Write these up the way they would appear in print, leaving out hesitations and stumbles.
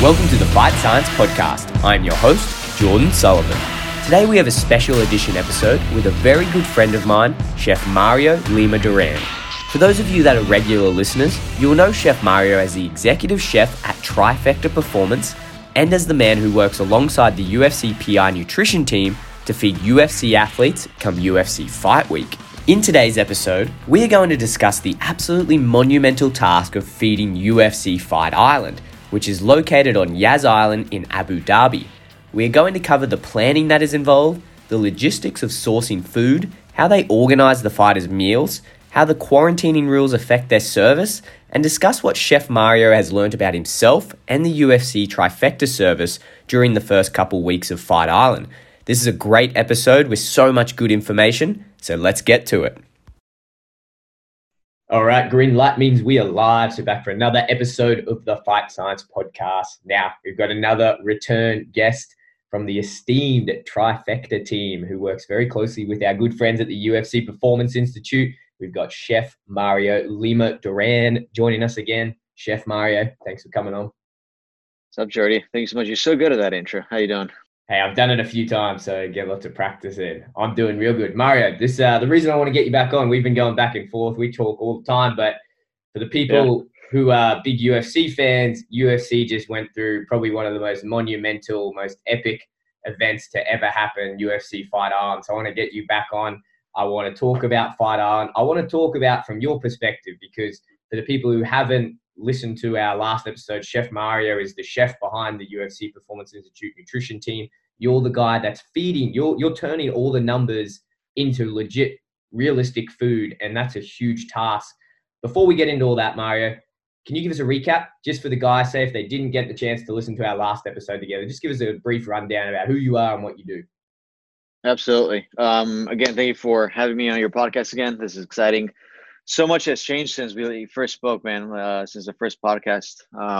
Welcome to the Fight Science Podcast. I'm your host, Jordan Sullivan. Today we have a special edition episode with a very good friend of mine, Chef Mario Lima Duran. For those of you that are regular listeners, you will know Chef Mario as the executive chef at Trifecta Performance and as the man who works alongside the UFC PI nutrition team to feed UFC athletes come UFC Fight Week. In today's episode, we are going to discuss the absolutely monumental task of feeding UFC Fight Island, which is located on Yas Island in Abu Dhabi. We are going to cover the planning that is involved, the logistics of sourcing food, how they organise the fighters' meals, how the quarantining rules affect their service, and discuss what Chef Mario has learned about himself and the UFC Trifecta service during the first couple weeks of Fight Island. This is a great episode with so much good information, so let's get to it. All right, green light means we are live. So back for another episode of the Fight Science Podcast. Now, we've got another return guest from the esteemed Trifecta team who works very closely with our good friends at the UFC Performance Institute. We've got Chef Mario Lima Duran joining us again. Chef Mario, thanks for coming on. What's up, Jordy? Thank you so much. You're so good at that intro. How you doing? Hey, I've done it a few times, so get lots of practice in. I'm doing real good. Mario, this the reason I want to get you back on, we've been going back and forth. We talk all the time, but for the people who are big UFC fans, UFC just went through probably one of the most monumental, most epic events to ever happen, UFC Fight Island. So I want to get you back on. I want to talk about Fight Island. I want to talk about from your perspective, because for the people who haven't listened to our last episode, Chef Mario is the chef behind the UFC Performance Institute nutrition team. You're the guy that's feeding, you're turning all the numbers into legit, realistic food, and that's a huge task. Before we get into all that, Mario, can you give us a recap just for the guys, say if they didn't get the chance to listen to our last episode together, just give us a brief rundown about who you are and what you do. Absolutely. Again, thank you for having me on your podcast again. This is exciting. So much has changed since we first spoke, man, since the first podcast.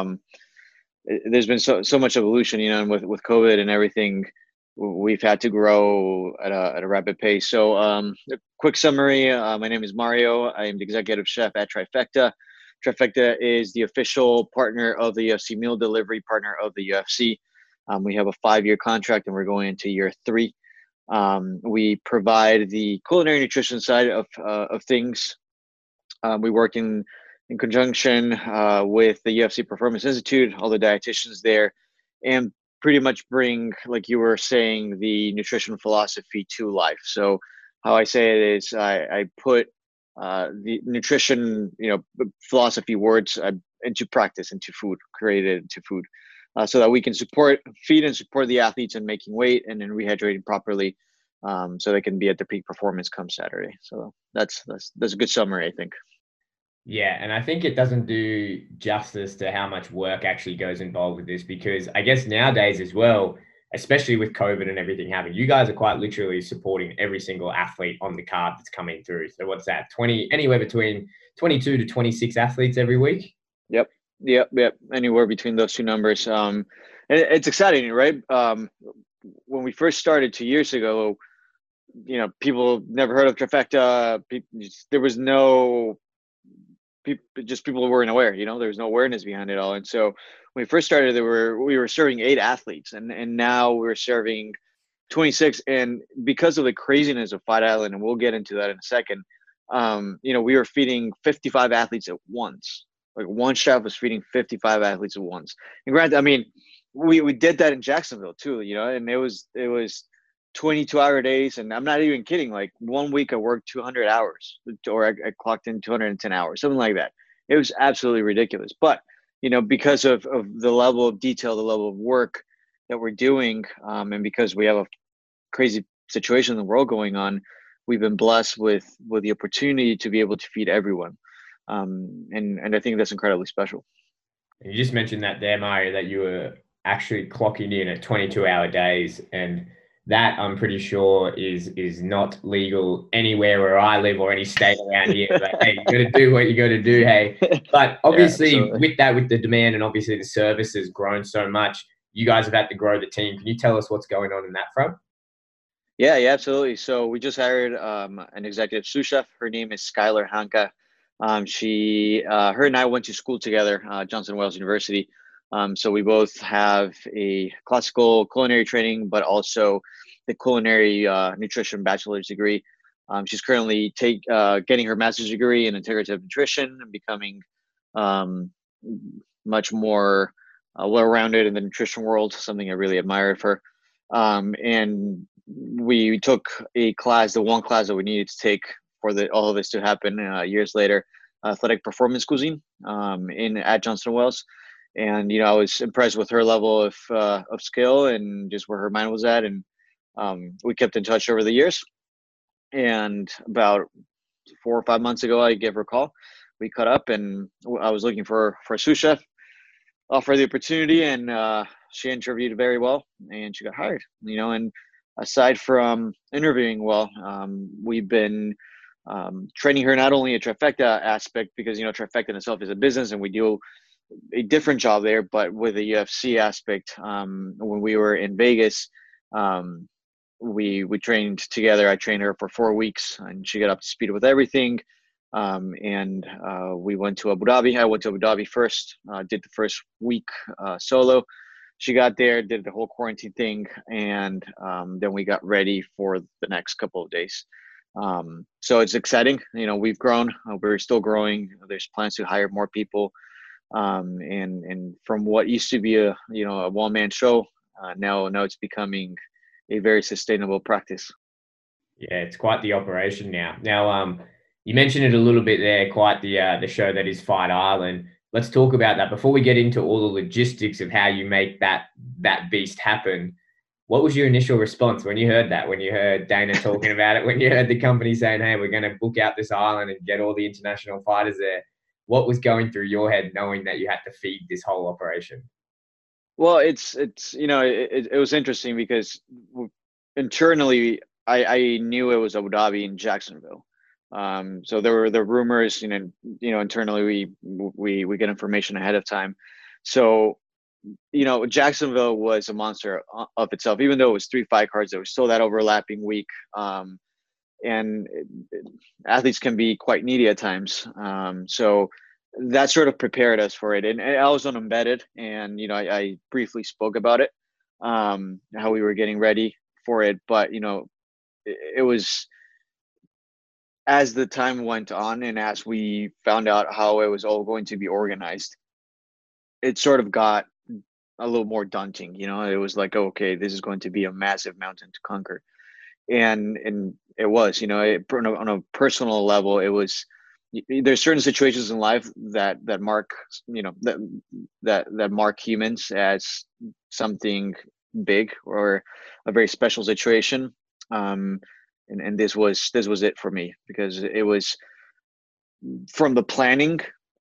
There's been so much evolution, and with COVID and everything, we've had to grow at a rapid pace. So a quick summary, my name is Mario. I am the executive chef at Trifecta. Trifecta is the official partner of the UFC, meal delivery partner of the UFC. We have a 5-year contract and we're going into year 3. We provide the culinary nutrition side of things. We work in conjunction with the UFC Performance Institute, all the dietitians there, and pretty much bring, like you were saying, the nutrition philosophy to life. So how I say it is I put the nutrition, philosophy words into practice, into food, created into food, so that we can feed and support the athletes in making weight and in rehydrating properly, so they can be at their peak performance come Saturday. So that's a good summary, I think. Yeah, and I think it doesn't do justice to how much work actually goes involved with this, because I guess nowadays as well, especially with COVID and everything happening, you guys are quite literally supporting every single athlete on the card that's coming through. So what's that, anywhere between 22 to 26 athletes every week? Yep. Anywhere between those two numbers. And it's exciting, right? When we first started 2 years ago, people never heard of Trifecta. There was no people weren't aware. There was no awareness behind it all. And so when we first started, we were serving 8 athletes, and now we're serving 26. And because of the craziness of Fight Island, and we'll get into that in a second, we were feeding 55 athletes at once. Like one chef was feeding 55 athletes at once. And granted, we did that in Jacksonville too, and it was 22-hour days. And I'm not even kidding. Like 1 week I worked 200 hours, or I clocked in 210 hours, something like that. It was absolutely ridiculous. But, because of the level of detail, the level of work that we're doing, and because we have a crazy situation in the world going on, we've been blessed with the opportunity to be able to feed everyone. And I think that's incredibly special. You just mentioned that there, Mario, that you were actually clocking in at 22-hour days, and that I'm pretty sure is not legal anywhere where I live or any state around here. But hey, you got to do what you got to do, hey. But obviously, with the demand and obviously the service has grown so much, you guys have had to grow the team. Can you tell us what's going on in that front? Yeah, absolutely. So we just hired an executive sous chef. Her name is Skylar Hanka. Her and I went to school together, Johnson Wales University. So we both have a classical culinary training, but also the culinary nutrition bachelor's degree. She's currently getting her master's degree in integrative nutrition and becoming um, much more well-rounded in the nutrition world, something I really admire of her. And we took a class, the one class that we needed to take for all of this to happen years later, athletic performance cuisine at Johnson Wales. And I was impressed with her level of skill and just where her mind was at. And we kept in touch over the years. And about 4 or 5 months ago, I gave her a call. We cut up, and I was looking for a sous chef. Offered the opportunity, and she interviewed very well, and she got hired. And aside from interviewing well, we've been training her not only a trifecta aspect, because trifecta in itself is a business, and we do a different job there, but with the UFC aspect. When we were in Vegas, we trained together. I trained her for 4 weeks, and she got up to speed with everything. And we went to Abu Dhabi. I went to Abu Dhabi first, did the first week solo. She got there, did the whole quarantine thing, and then we got ready for the next couple of days. So it's exciting. We've grown. We're still growing. There's plans to hire more people. And from what used to be a one-man show, now it's becoming a very sustainable practice. Yeah, it's quite the operation now. Now, you mentioned it a little bit there, quite the show that is Fight Island. Let's talk about that before we get into all the logistics of how you make that beast happen. What was your initial response when you heard that? When you heard Dana talking about it? When you heard the company saying, "Hey, we're going to book out this island and get all the international fighters there"? What was going through your head knowing that you had to feed this whole operation? Well, it was interesting because internally I knew it was Abu Dhabi and Jacksonville. So there were the rumors, internally we get information ahead of time. So, Jacksonville was a monster of itself, even though it was 3 fight cards, there was still that overlapping week. And athletes can be quite needy at times. So that sort of prepared us for it. And I was on Embedded, and I briefly spoke about it, how we were getting ready for it. But it was, as the time went on and as we found out how it was all going to be organized, it sort of got a little more daunting. It was like, okay, this is going to be a massive mountain to conquer. And it was, on a personal level, it was. There's certain situations in life that mark, that mark humans as something big or a very special situation. And this was it for me, because it was from the planning,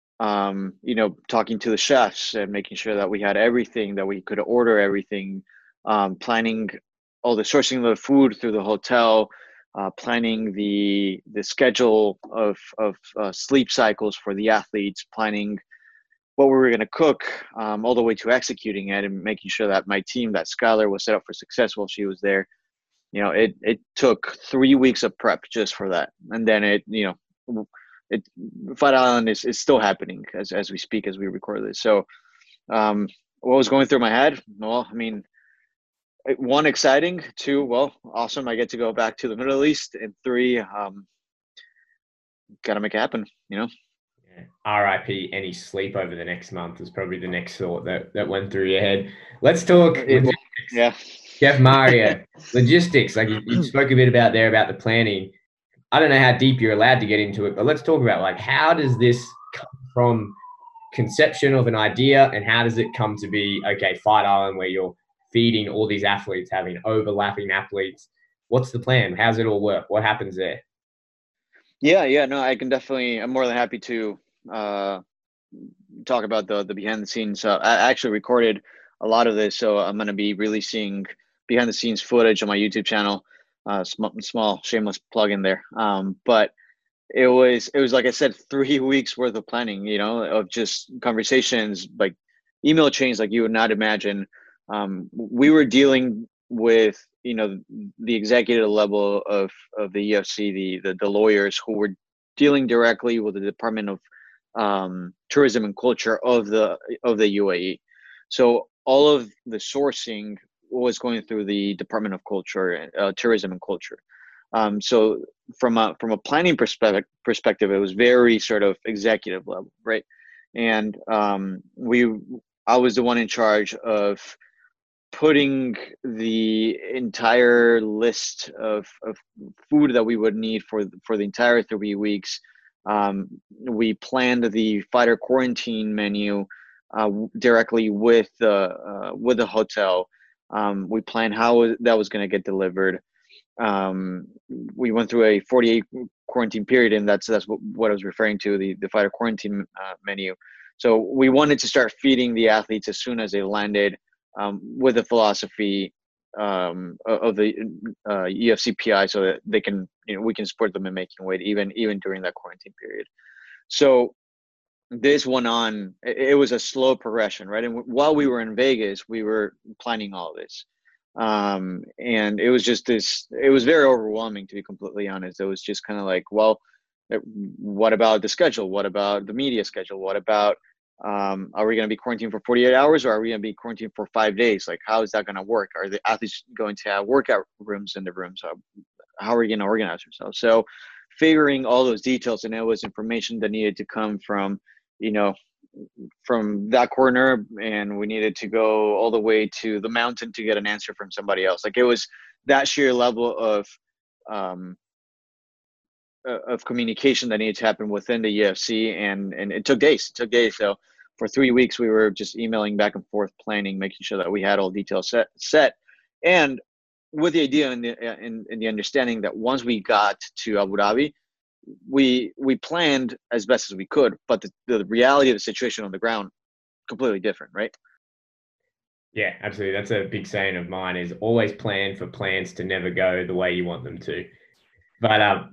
talking to the chefs and making sure that we had everything, that we could order everything, planning all the sourcing of the food through the hotel, planning the schedule of sleep cycles for the athletes, planning what we were going to cook, all the way to executing it and making sure that my team, that Skylar, was set up for success while she was there. It took 3 weeks of prep just for that. And then Fight Island is still happening as we speak, as we record this. So what was going through my head? Well, I mean, one, exciting. Two, well, awesome, I get to go back to the Middle East. And three, gotta make it happen. Yeah. RIP any sleep over the next month is probably the next thought that went through your head. Let's talk logistics. Yeah. Chef Mario, logistics. Like you spoke a bit about the planning. I don't know how deep you're allowed to get into it, but let's talk about how does this come from conception of an idea, and how does it come to be, okay, Fight Island, where you're feeding all these athletes, having overlapping athletes? What's the plan? How's it all work? What happens there? Yeah, no, I can definitely. I'm more than happy to talk about the behind the scenes. I actually recorded a lot of this, so I'm going to be releasing behind the scenes footage on my YouTube channel. Small shameless plug in there. But it was like I said, 3 weeks worth of planning, of just conversations, like email chains like you would not imagine. We were dealing with the executive level of the UFC, the lawyers who were dealing directly with the Department of Tourism and Culture of the UAE. So all of the sourcing was going through the Department of Culture, Tourism and Culture. So from a planning perspective, it was very sort of executive level, right? And I was the one in charge of putting the entire list of food that we would need for the entire 3 weeks. We planned the fighter quarantine menu directly with the hotel. We planned how that was going to get delivered. We went through a 48 quarantine period, and that's what I was referring to, the fighter quarantine menu. So we wanted to start feeding the athletes as soon as they landed, with the philosophy of the EFCPI, so that they can, we can support them in making weight even during that quarantine period. So this went on. It was a slow progression, right? And while we were in Vegas, we were planning all this. And it was just it was very overwhelming, to be completely honest. It was just kind of like, well, what about the schedule? What about the media schedule? What about, are we going to be quarantined for 48 hours, or are we going to be quarantined for 5 days? Like, how is that going to work? Are the athletes going to have workout rooms in the rooms? How are we going to organize ourselves? So figuring all those details, and it was information that needed to come from, from that corner, and we needed to go all the way to the mountain to get an answer from somebody else. Like, it was that sheer level of communication that needed to happen within the UFC, and it took days. So for 3 weeks, we were just emailing back and forth, planning, making sure that we had all details set, and with the idea and the understanding that once we got to Abu Dhabi, we planned as best as we could, but the reality of the situation on the ground, completely different, right? Yeah, absolutely. That's a big saying of mine, is always plan for plans to never go the way you want them to. But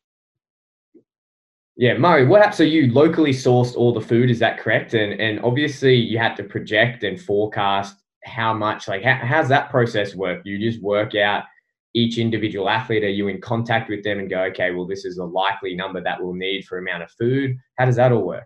yeah, Murray, so you locally sourced all the food, is that correct? And obviously you had to project and forecast how much, like how's that process work? You just work out each individual athlete? Are you in contact with them and go, okay, well, this is a likely number that we'll need for amount of food? How does that all work?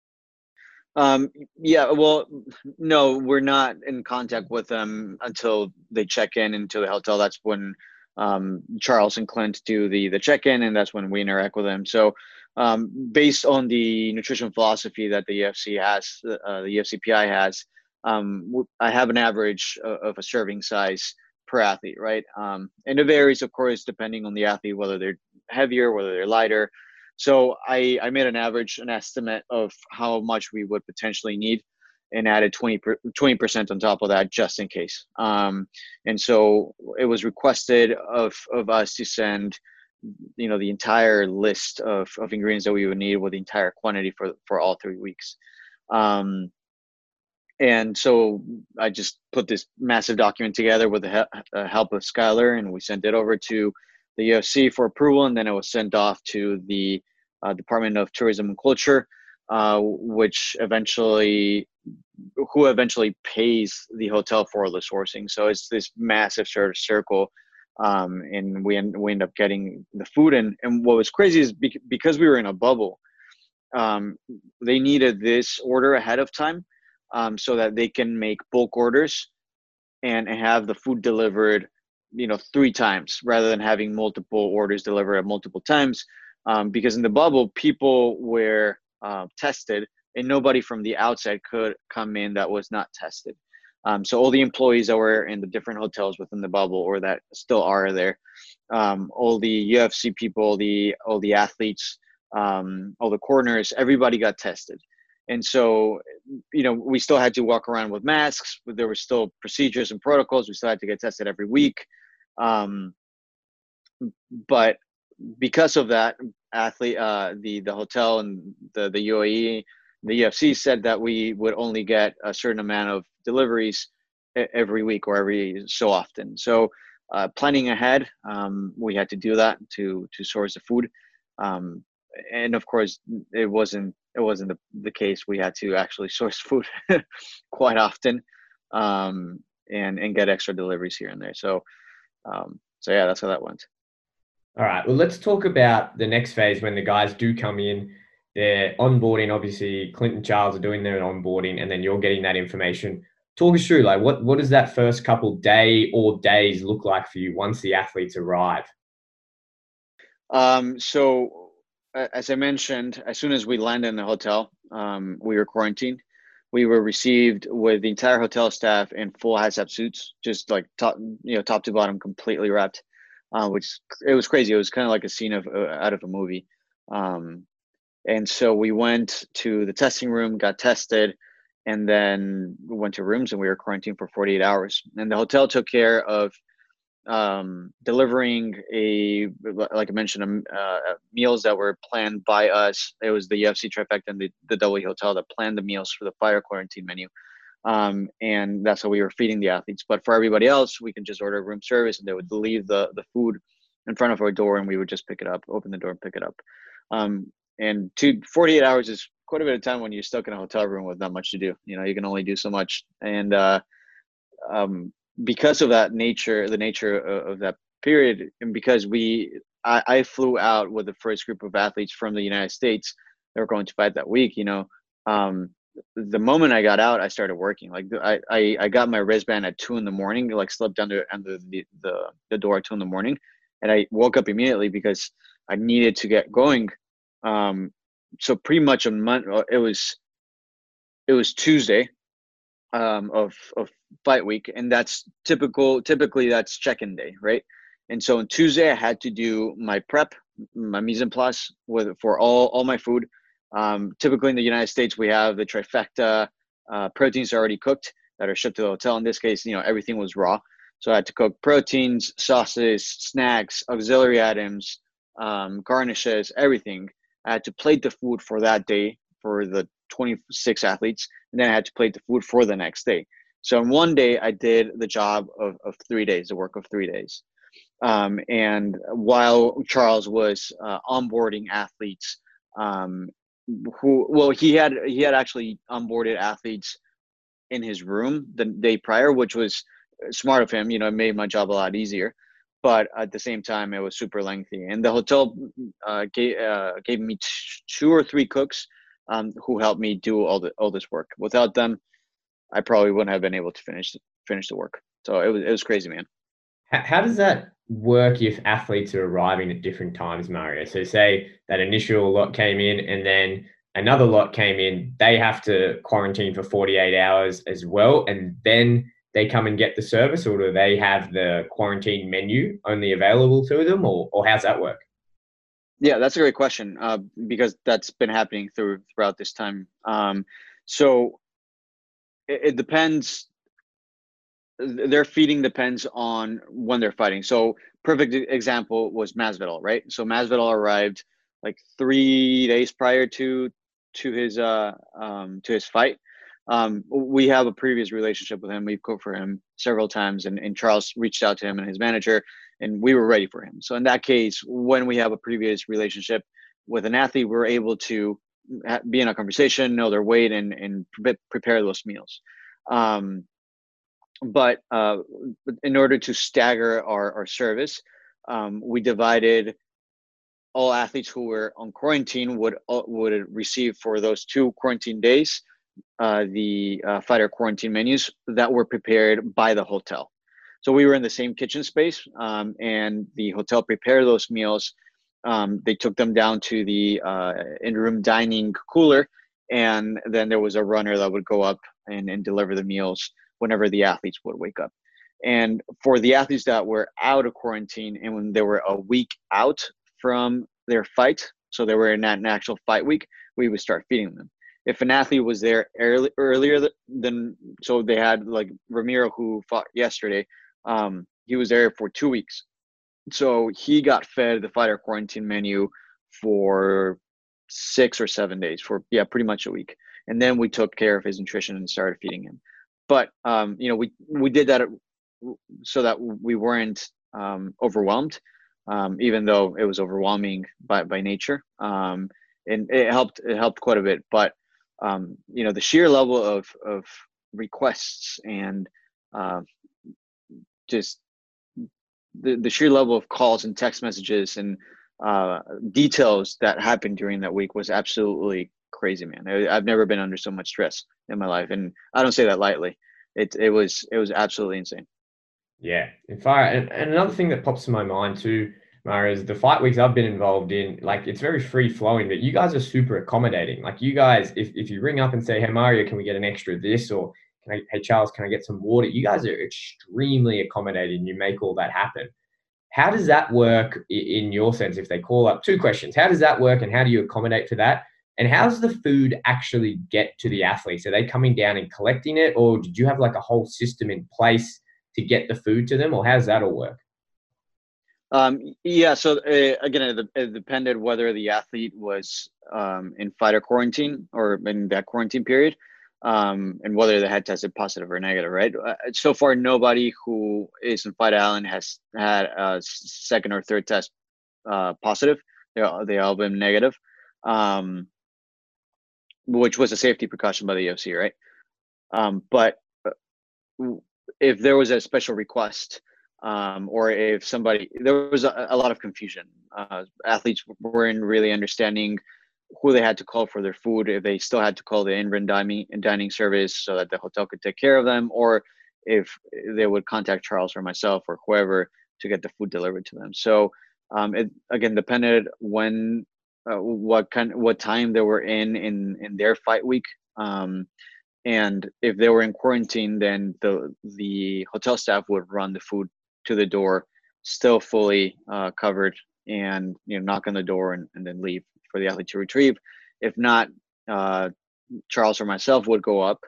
Yeah, well, no, we're not in contact with them until they check in into the hotel. That's when Charles and Clint do the check-in, and that's when we interact with them. So based on the nutrition philosophy that the UFC has, the EFCPI has, I have an average of a serving size per athlete, right? And it varies, of course, depending on the athlete, whether they're heavier, whether they're lighter. So I made an estimate of how much we would potentially need, and added 20% on top of that, just in case. And so it was requested of us to send, the entire list of ingredients that we would need, with the entire quantity for all 3 weeks. And so I just put this massive document together with the help of Skylar, and we sent it over to the UFC for approval, and then it was sent off to the Department of Tourism and Culture, which eventually pays the hotel for the sourcing. So it's this massive sort of circle, and we end up getting the food. And what was crazy is because we were in a bubble, they needed this order ahead of time, so that they can make bulk orders and have the food delivered, 3 times, rather than having multiple orders delivered at multiple times. Because in the bubble, people were tested, and nobody from the outside could come in that was not tested. So all the employees that were in the different hotels within the bubble, or that still are there, all the UFC people, all the athletes, all the corners, everybody got tested. And so, we still had to walk around with masks, but there were still procedures and protocols. We still had to get tested every week. But because of that, the hotel and the UAE, the UFC said that we would only get a certain amount of deliveries every week, or every so often. So planning ahead, we had to do that to source the food. And of course, it wasn't the case. We had to actually source food quite often, and get extra deliveries here and there. So yeah, that's how that went. All right. Well, let's talk about the next phase, when the guys do come in. They're onboarding. Obviously, Clint and Charles are doing their onboarding, and then you're getting that information talk us through, like, what does that first couple days look like for you once the athletes arrive? So as I mentioned, as soon as we landed in the hotel, we were quarantined. We were received with the entire hotel staff in full HACCP suits, just like top to bottom, completely wrapped, which it was crazy. It was kind of like a scene of out of a movie. And so we went to the testing room, got tested, and then went to rooms, and we were quarantined for 48 hours. And the hotel took care of delivering like I mentioned, meals that were planned by us. It was the UFC trifecta and the W Hotel that planned the meals for the fire quarantine menu. And that's how we were feeding the athletes. But for everybody else, we can just order room service, and they would leave the food in front of our door, and we would just pick it up, open the door and pick it up. And 48 hours is quite a bit of time when you're stuck in a hotel room with not much to do. You can only do so much. And because of the nature of that period, and because I flew out with the first group of athletes from the United States that were going to fight that week. The moment I got out, I started working. Like I got my wristband at 2 a.m, like slept under the door at 2 a.m, and I woke up immediately because I needed to get going. So pretty much a month. It was Tuesday of fight week, and that's typically that's check-in day, right? And so on Tuesday I had to do my prep, my mise en place for all my food. Typically in the United States we have the trifecta. Proteins are already cooked that are shipped to the hotel. In this case, everything was raw, so I had to cook proteins, sauces, snacks, auxiliary items, garnishes, everything. I had to plate the food for that day for the 26 athletes, and then I had to plate the food for the next day. So in one day, I did the job of 3 days, the work of 3 days. And while Charles was onboarding athletes, he had actually onboarded athletes in his room the day prior, which was smart of him. It made my job a lot easier. But at the same time, it was super lengthy. And the hotel gave me 2 or 3 cooks who helped me do all this work. Without them, I probably wouldn't have been able to finish the work. So it was crazy, man. How does that work if athletes are arriving at different times, Mario? So say that initial lot came in and then another lot came in, they have to quarantine for 48 hours as well, and then they come and get the service, or do they have the quarantine menu only available to them, or how's that work? Yeah, that's a great question, because that's been happening throughout this time. So it depends. Their feeding depends on when they're fighting. So perfect example was Masvidal, right? So Masvidal arrived like 3 days prior to his fight. We have a previous relationship with him. We've cooked for him several times, and Charles reached out to him and his manager, and we were ready for him. So in that case, when we have a previous relationship with an athlete, we're able to be in a conversation, know their weight, and prepare those meals. But in order to stagger our service, we divided all athletes who were on quarantine would receive for those 2 quarantine days the fighter quarantine menus that were prepared by the hotel. So we were in the same kitchen space, and the hotel prepared those meals. They took them down to the in-room dining cooler, and then there was a runner that would go up and deliver the meals whenever the athletes would wake up. And for the athletes that were out of quarantine and when they were a week out from their fight, so they were in an actual fight week, we would start feeding them. If an athlete was there earlier than, so they had like Ramiro who fought yesterday, he was there for 2 weeks. So he got fed the fighter quarantine menu for 6 or 7 days, for pretty much a week. And then we took care of his nutrition and started feeding him. But we did that so that we weren't overwhelmed, even though it was overwhelming by nature. And it helped quite a bit. But the sheer level of requests and just the sheer level of calls and text messages and details that happened during that week was absolutely crazy, man. I've never been under so much stress in my life, and I don't say that lightly. it was absolutely insane. Yeah, in fact, and another thing that pops to my mind too, Mario, is the fight weeks I've been involved in. Like, it's very free flowing, but you guys are super accommodating. Like, you guys, if you ring up and say, "Hey Mario, can we get an extra of this?" or "Hey Charles, can I get some water?" You guys are extremely accommodating. You make all that happen. How does that work in your sense? If they call up, two questions: how does that work, and how do you accommodate for that? And how does the food actually get to the athletes? Are they coming down and collecting it, or did you have like a whole system in place to get the food to them, or how does that all work? Yeah, so again, it depended whether the athlete was in fighter quarantine or in that quarantine period, and whether they had tested positive or negative, right? So far, nobody who is in Fight Island has had a second or third test positive. They all been negative, which was a safety precaution by the UFC, right? But if there was a special request, or if there was a lot of confusion. Athletes weren't really understanding who they had to call for their food, if they still had to call the in-room dining service so that the hotel could take care of them, or if they would contact Charles or myself or whoever to get the food delivered to them. So it again depended what time they were in their fight week. And if they were in quarantine, then the hotel staff would run the food to the door, still fully covered, and knock on the door and then leave for the athlete to retrieve. If not, Charles or myself would go up,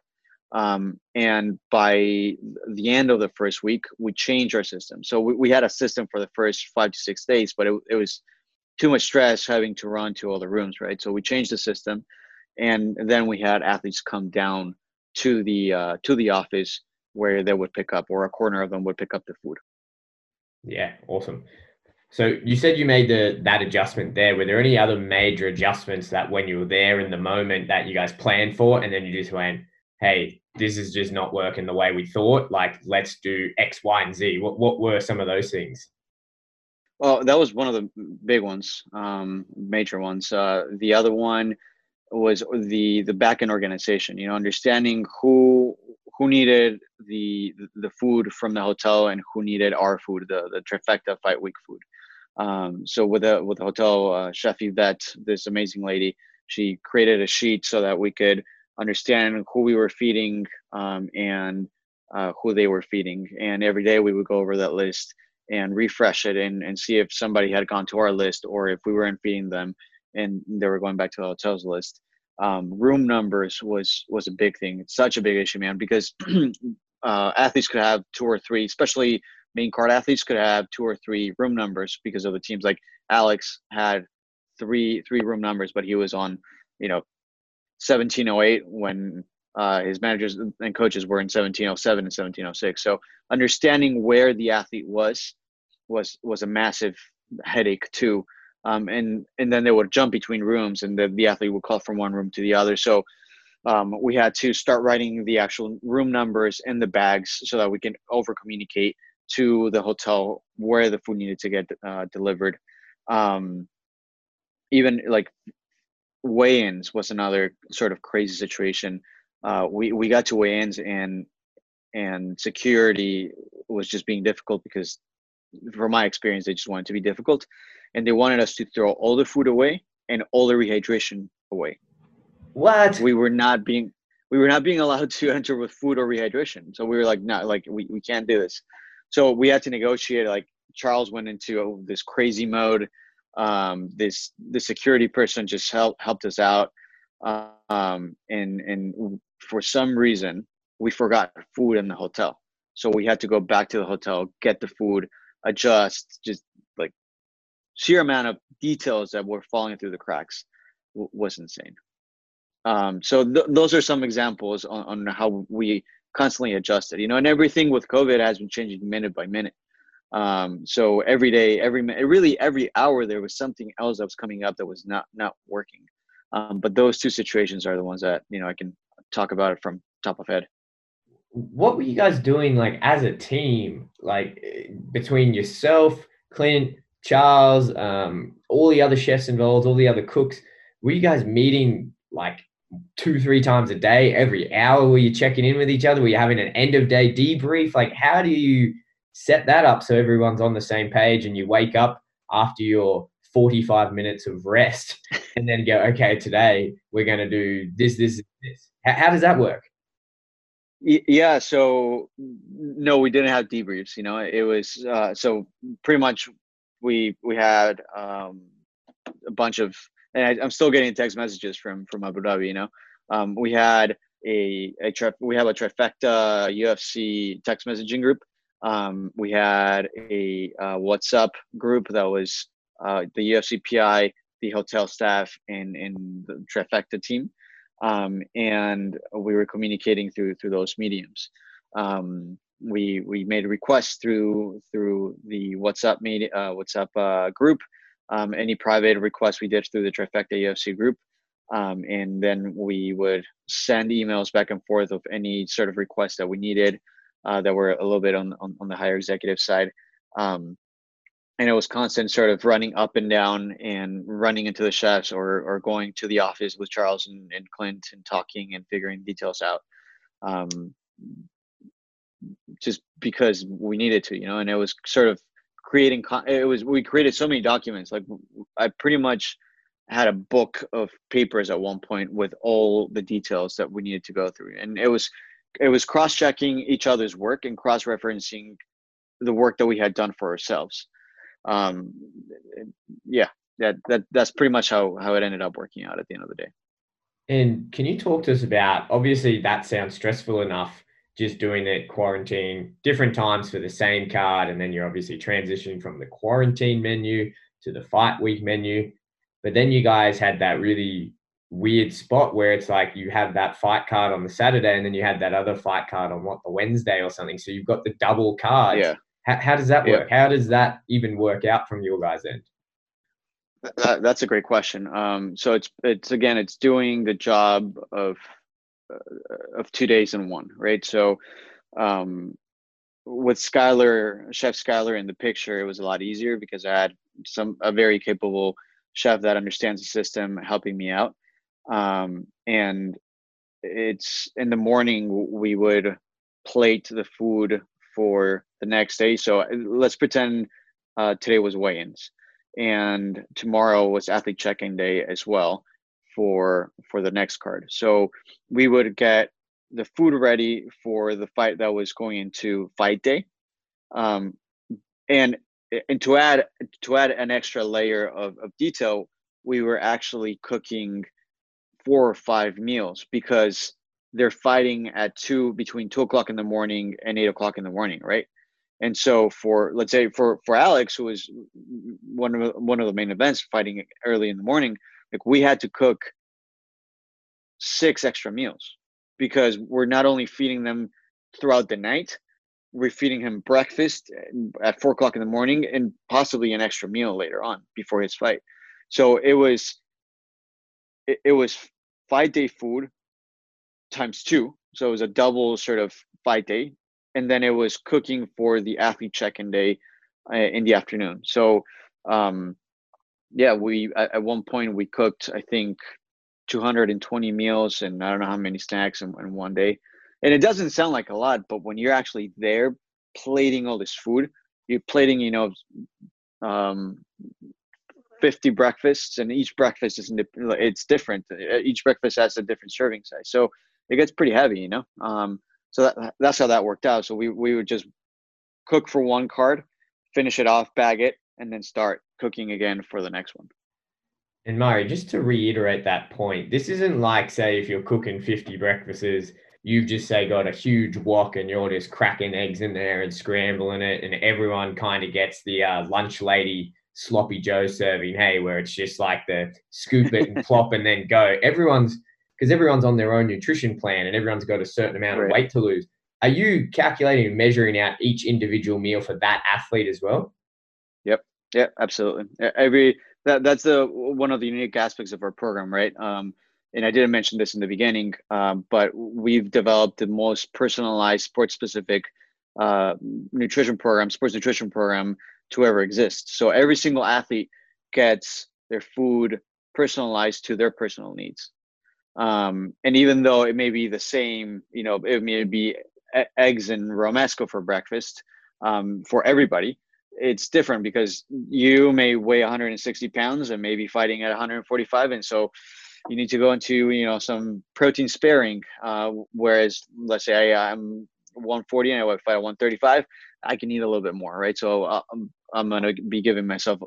and by the end of the first week, we changed our system. So we had a system for the first 5 to 6 days, but it was too much stress having to run to all the rooms, right? So we changed the system, and then we had athletes come down to the office where they would pick up, or a corner of them would pick up the food. Yeah, awesome. So you said you made that adjustment there. Were there any other major adjustments that when you were there in the moment that you guys planned for, and then you just went, "Hey, this is just not working the way we thought. Like, let's do X, Y, and Z." What were some of those things? Well, that was one of the big ones, major ones. The other one was the back end organization. Understanding who needed the food from the hotel and who needed our food, the trifecta fight week food. So with the hotel, chef Yvette, this amazing lady, she created a sheet so that we could understand who we were feeding, and who they were feeding. And every day we would go over that list and refresh it and see if somebody had gone to our list, or if we weren't feeding them and they were going back to the hotel's list. Room numbers was a big thing. It's such a big issue, man, because athletes could have 2 or 3, especially main card athletes could have 2 or 3 room numbers because of the teams. Like Alex had three room numbers, but he was on 1708 when his managers and coaches were in 1707 and 1706. So understanding where the athlete was a massive headache too. And then they would jump between rooms, and the athlete would call from one room to the other. So we had to start writing the actual room numbers in the bags so that we can over communicate to the hotel where the food needed to get delivered. Even like weigh-ins was another sort of crazy situation. We got to weigh-ins, and security was just being difficult because, from my experience, they just wanted to be difficult, and they wanted us to throw all the food away and all the rehydration away. What? We were not being allowed to enter with food or rehydration. So we were like, no, like we can't do this. So we had to negotiate. Like Charles went into this crazy mode. The security person just helped us out. And for some reason we forgot food in the hotel. So we had to go back to the hotel, get the food, adjust, just like sheer amount of details that were falling through the cracks was insane. So those are some examples on how we constantly adjusted, and everything with COVID has been changing minute by minute. So every day, every hour, there was something else that was coming up that was not working. But those two situations are the ones that, I can talk about it from top of head. What were you guys doing, like, as a team, like between yourself, Clint, Charles, all the other chefs involved, all the other cooks? Were you guys meeting like 2-3 times a day, every hour? Were you checking in with each other? Were you having an end of day debrief? Like, how do you set that up so everyone's on the same page and you wake up after your 45 minutes of rest and then go, okay, today we're going to do this, this, this? How does that work? Yeah, so no, we didn't have debriefs. It was so pretty much we had a bunch of, and I'm still getting text messages from Abu Dhabi. We had we have a trifecta UFC text messaging group. We had a WhatsApp group that was the UFC PI, the hotel staff, and the trifecta team. And we were communicating through those mediums. We made requests through the WhatsApp group. Any private requests we did through the Trifecta UFC group, and then we would send emails back and forth of any sort of requests that we needed that were a little bit on the higher executive side. And it was constant sort of running up and down and running into the chefs or going to the office with Charles and Clint and talking and figuring details out. Just because we needed to, and it was sort of we created so many documents. Like, I pretty much had a book of papers at one point with all the details that we needed to go through. And it was cross-checking each other's work and cross-referencing the work that we had done for ourselves. That's pretty much how it ended up working out at the end of the day. And can you talk to us about, obviously that sounds stressful enough, just doing it quarantine, different times for the same card, and then you're obviously transitioning from the quarantine menu to the fight week menu. But then you guys had that really weird spot where it's like you have that fight card on the Saturday and then you had that other fight card on the Wednesday or something. So you've got the double cards. Yeah. How does that work? How does that even work out from your guys' end? That's a great question. So it's doing the job of 2 days in one, right? So with Chef Skylar in the picture, it was a lot easier because I had a very capable chef that understands the system helping me out. And it's in the morning we would plate the food for the next day. So let's pretend today was weigh-ins and tomorrow was athlete check-in day as well for the next card. So we would get the food ready for the fight that was going into fight day. And to add an extra layer of detail, we were actually cooking 4 or 5 meals because they're fighting between 2 o'clock in the morning and 8 o'clock in the morning, right? And so let's say for Alex, who was one of the main events, fighting early in the morning, like, we had to cook 6 extra meals because we're not only feeding them throughout the night, we're feeding him breakfast at 4 o'clock in the morning and possibly an extra meal later on before his fight. So it was 5-day food times 2. So it was a double sort of fight day. And then it was cooking for the athlete check-in day in the afternoon. So, we at one point we cooked, I think, 220 meals and I don't know how many snacks in one day. And it doesn't sound like a lot, but when you're actually there plating all this food, you're plating, 50 breakfasts, and each breakfast it's different. Each breakfast has a different serving size. So it gets pretty heavy, So that's how that worked out. So we would just cook for one card, finish it off, bag it, and then start cooking again for the next one. And Mari, just to reiterate that point, this isn't like, say, if you're cooking 50 breakfasts, you've just, say, got a huge wok and you're just cracking eggs in there and scrambling it, and everyone kind of gets the lunch lady sloppy Joe serving, hey, where it's just like the scoop it and plop and then go. Because everyone's on their own nutrition plan and everyone's got a certain amount of weight to lose. Are you calculating and measuring out each individual meal for that athlete as well? Yep. Yeah, absolutely. That's one of the unique aspects of our program, right? And I didn't mention this in the beginning, but we've developed the most personalized sports-specific sports nutrition program to ever exist. So every single athlete gets their food personalized to their personal needs. And even though it may be the same, it may be eggs and romesco for breakfast, for everybody, it's different because you may weigh 160 pounds and maybe fighting at 145. And so you need to go into, some protein sparing. Whereas let's say I'm 140 and I fight at 135, I can eat a little bit more, right? So I'm going to be giving myself,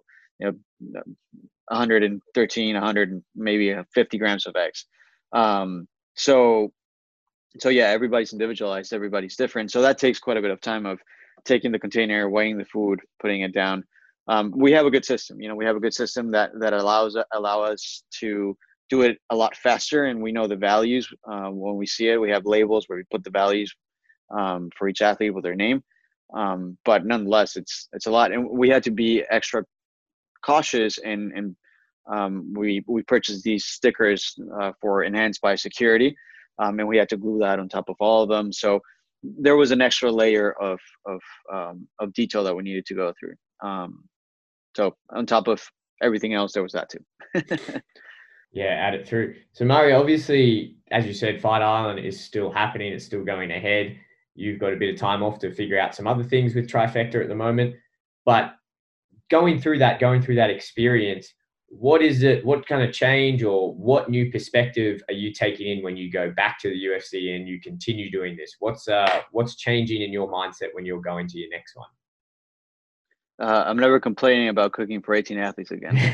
113, 100, maybe 50 grams of eggs. So yeah, everybody's individualized, everybody's different. So that takes quite a bit of time of taking the container, weighing the food, putting it down. We have a good system, we have a good system that allow us to do it a lot faster. And we know the values, when we see it. We have labels where we put the values, for each athlete with their name. But nonetheless, it's a lot. And we had to be extra cautious, and we purchased these stickers, for enhanced biosecurity, and we had to glue that on top of all of them. So there was an extra layer of detail that we needed to go through. So on top of everything else, there was that too. Yeah, add it through. So Mario, obviously, as you said, Fight Island is still happening. It's still going ahead. You've got a bit of time off to figure out some other things with Trifecta at the moment. But going through that experience, what kind of change or what new perspective are you taking in when you go back to the UFC and you continue doing this? What's changing in your mindset when you're going to your next one? I'm never complaining about cooking for 18 athletes again.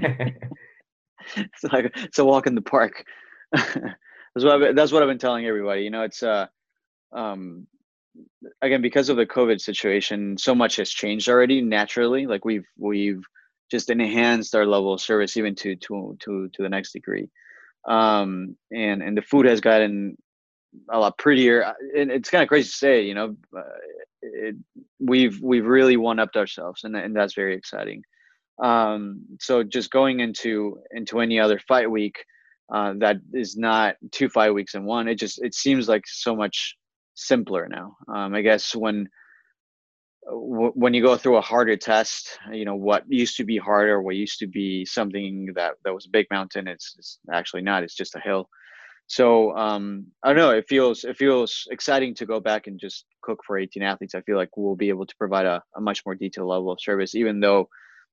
It's a walk in the park. That's what I've been telling everybody. It's again, because of the COVID situation, so much has changed already naturally. Like we've just enhanced our level of service even to the next degree. And the food has gotten a lot prettier. And it's kind of crazy to say, we've really one-upped ourselves, and that's very exciting. So just going into any other fight week, that is not 2 5 weeks in one, it seems like so much simpler now. I guess when you go through a harder test, what used to be harder, what used to be something that was a big mountain, it's actually not. It's just a hill. So I don't know. It feels exciting to go back and just cook for 18 athletes. I feel like we'll be able to provide a much more detailed level of service, even though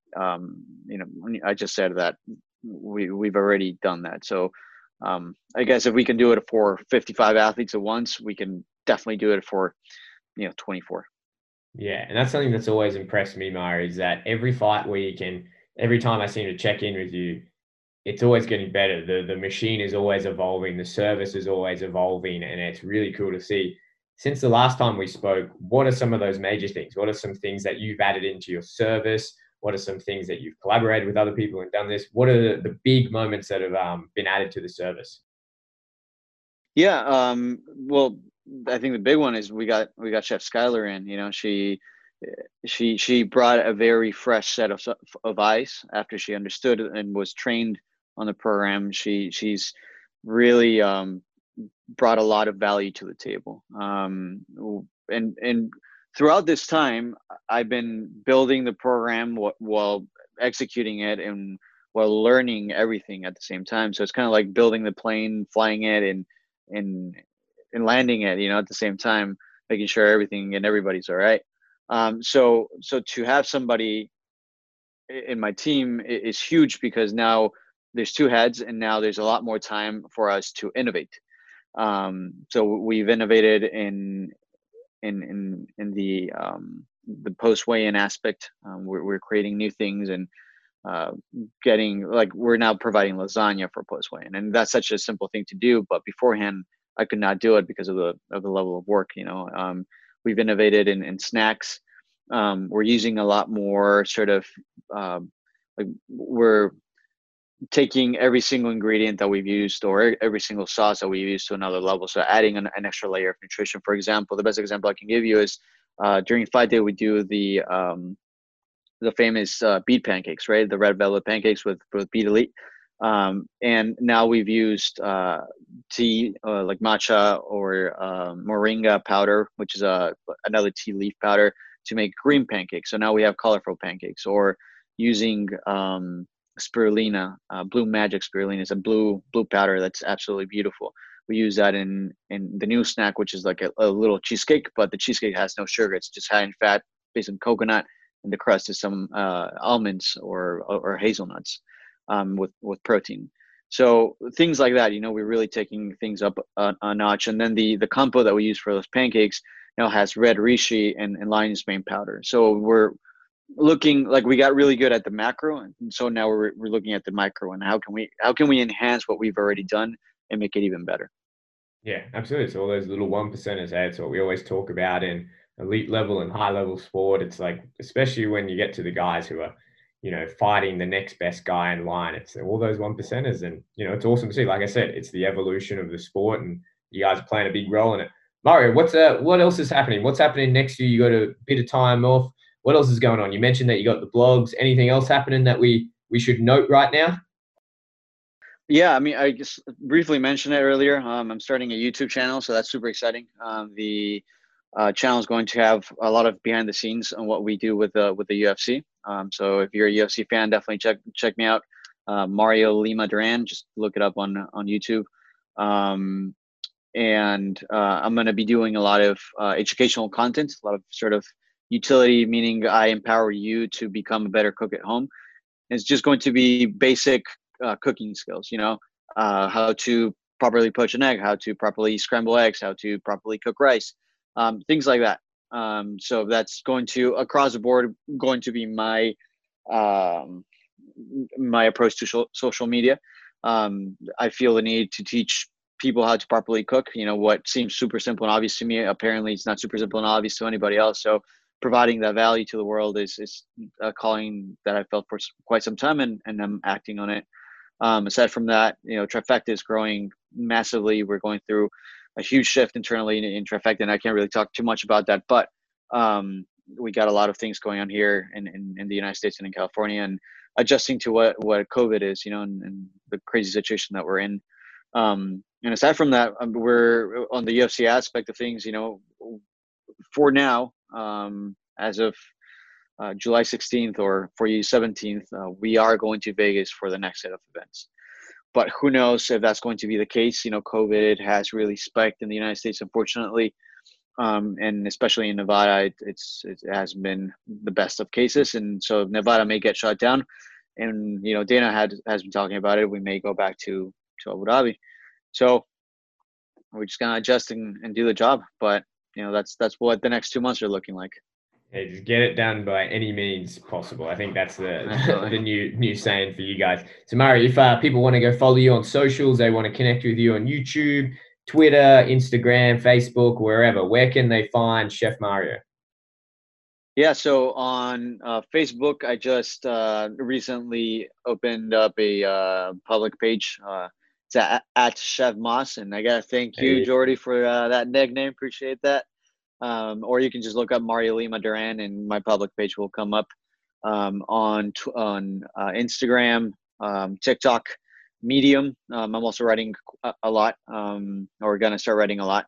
I just said that we've already done that. So I guess if we can do it for 55 athletes at once, we can definitely do it for 24. Yeah, and that's something that's always impressed me, Mara, is that every fight week and every time I seem to check in with you, it's always getting better. The machine is always evolving, the service is always evolving, and it's really cool to see. Since the last time we spoke, what are some of those major things? What are some things that you've added into your service? What are some things that you've collaborated with other people and done this? What are the big moments that have been added to the service? Yeah, well, I think the big one is we got Chef Skylar in. She brought a very fresh set of eyes after she understood and was trained on the program. She's really brought a lot of value to the table. And throughout this time, I've been building the program while executing it and while learning everything at the same time. So it's kind of like building the plane, flying it, and landing it, at the same time, making sure everything and everybody's all right. So to have somebody in my team is huge, because now there's two heads, and now there's a lot more time for us to innovate. So we've innovated in the post weigh-in aspect. We're creating new things, and we're now providing lasagna for post weigh-in, and that's such a simple thing to do. But beforehand, I could not do it because of the level of work. We've innovated in snacks. We're using a lot more sort of we're taking every single ingredient that we've used, or every single sauce that we use, to another level. So adding an extra layer of nutrition. For example, the best example I can give you is during fight day, we do the famous beet pancakes, right? The red velvet pancakes with Beet Elite. And now we've used tea, like matcha or moringa powder, which is another tea leaf powder, to make green pancakes. So now we have colorful pancakes. Or using spirulina, Blue Magic spirulina. It's a blue powder that's absolutely beautiful. We use that in the new snack, which is like a little cheesecake, but the cheesecake has no sugar. It's just high in fat, based on coconut, and the crust is some almonds or hazelnuts with protein. So things like that, we're really taking things up a notch. And then the compo that we use for those pancakes has red reishi and lion's mane powder. So we're looking like we got really good at the macro, and so now we're looking at the micro, and how can we enhance what we've already done and make it even better. Yeah, absolutely. So all those little 1%ers, it's what we always talk about in elite level and high level sport. It's like, especially when you get to the guys who are, fighting the next best guy in line, it's all those 1%ers. And, it's awesome to see. Like I said, it's the evolution of the sport, and you guys are playing a big role in it. Mario, what else is happening? What's happening next year? You got a bit of time off. What else is going on? You mentioned that you got the blogs. Anything else happening that we should note right now? Yeah, I mean, I just briefly mentioned it earlier. I'm starting a YouTube channel, so that's super exciting. The channel is going to have a lot of behind the scenes on what we do with the UFC. So if you're a UFC fan, definitely check me out. Mario Lima Duran, just look it up on YouTube. And I'm going to be doing a lot of educational content, a lot of sort of utility, meaning I empower you to become a better cook at home. And it's just going to be basic cooking skills, how to properly poach an egg, how to properly scramble eggs, how to properly cook rice, things like that. So that's going to, across the board, going to be my approach to social media. I feel the need to teach people how to properly cook. What seems super simple and obvious to me, apparently it's not super simple and obvious to anybody else. So providing that value to the world is a calling that I felt for quite some time, and I'm acting on it. Aside from that, Trifecta is growing massively. We're going through a huge shift internally in Trifecta, and I can't really talk too much about that, but we got a lot of things going on here in the United States and in California, and adjusting to what COVID is, and the crazy situation that we're in. And aside from that, we're on the UFC aspect of things, for now, as of July 16th or for you 17th, we are going to Vegas for the next set of events. But who knows if that's going to be the case. COVID has really spiked in the United States, unfortunately. And especially in Nevada, it has been the best of cases. And so Nevada may get shut down. And, Dana has been talking about it. We may go back to Abu Dhabi. So we're just going to adjust and do the job. But, that's what the next 2 months are looking like. Hey, just get it done by any means possible. I think that's the new saying for you guys. So, Mario, if people want to go follow you on socials, they want to connect with you on YouTube, Twitter, Instagram, Facebook, wherever, where can they find Chef Mario? Yeah, so on Facebook, I just recently opened up a public page. It's at Chef Moss, and I gotta thank you, Jordy, for that nickname. Appreciate that. Or you can just look up Mario Lima Duran, and my public page will come up. On Instagram, TikTok, Medium. I'm also writing a lot, or gonna start writing a lot.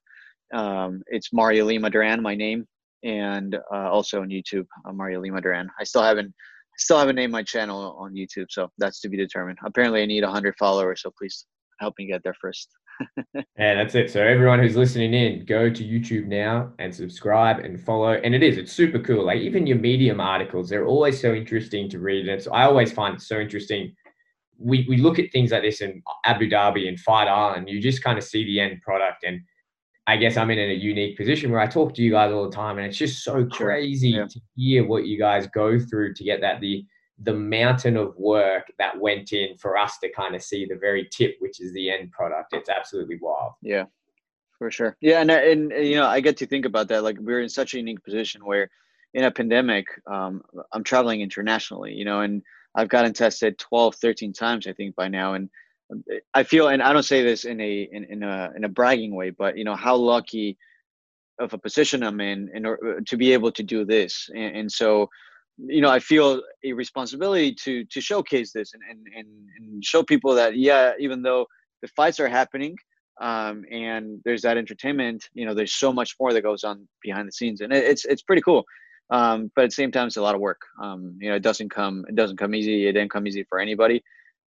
It's Mario Lima Duran, my name, and also on YouTube, Mario Lima Duran. I still haven't named my channel on YouTube, so that's to be determined. Apparently, I need 100 followers, so please help me get there first. Yeah, that's it. So everyone who's listening in, go to YouTube now and subscribe and follow. And it's super cool. Like even your Medium articles, they're always so interesting to read. And I always find it so interesting. We look at things like this in Abu Dhabi and Fight Island, you just kind of see the end product. And I guess I'm in a unique position where I talk to you guys all the time, and it's just so crazy to hear what you guys go through to get that, the mountain of work that went in for us to kind of see the very tip, which is the end product. It's absolutely wild. Yeah, for sure. Yeah. And I get to think about that. Like we're in such a unique position where in a pandemic, I'm traveling internationally, and I've gotten tested 12, 13 times, I think by now. And I feel, and I don't say this in a bragging way, but how lucky of a position I'm in order to be able to do this. And so, I feel a responsibility to showcase this and show people that, even though the fights are happening, and there's that entertainment, there's so much more that goes on behind the scenes, and it's pretty cool. But at the same time, it's a lot of work. It doesn't come easy. It didn't come easy for anybody.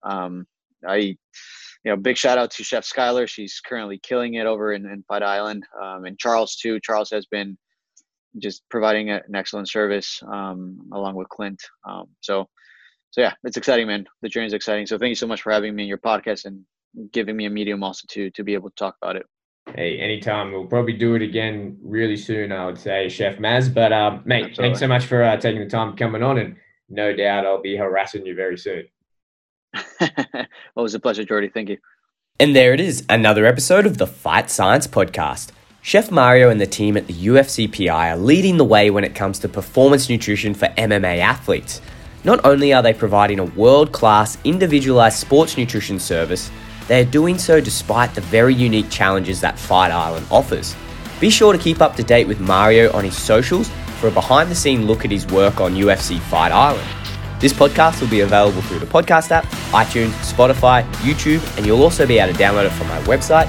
Big shout out to Chef Skylar. She's currently killing it over in Fight Island. And Charles too. Charles has been just providing an excellent service, along with Clint. So yeah, it's exciting, man. The journey is exciting. So thank you so much for having me in your podcast and giving me a medium also to be able to talk about it. Hey, anytime. We'll probably do it again really soon, I would say, Chef Maz. But mate, Absolutely. Thanks so much for taking the time coming on, and no doubt I'll be harassing you very soon. Well, it was a pleasure, Jordy. Thank you. And there it is, another episode of the Fight Science Podcast. Chef Mario and the team at the UFCPI are leading the way when it comes to performance nutrition for MMA athletes. Not only are they providing a world-class individualized sports nutrition service, they are doing so despite the very unique challenges that Fight Island offers. Be sure to keep up to date with Mario on his socials for a behind-the-scene look at his work on UFC Fight Island. This podcast will be available through the podcast app, iTunes, Spotify, YouTube, and you'll also be able to download it from my website,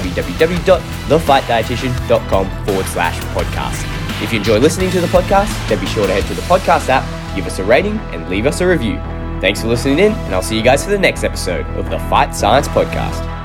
www.thefightdietitian.com/podcast. If you enjoy listening to the podcast, then be sure to head to the podcast app, give us a rating, and leave us a review. Thanks for listening in, and I'll see you guys for the next episode of the Fight Science Podcast.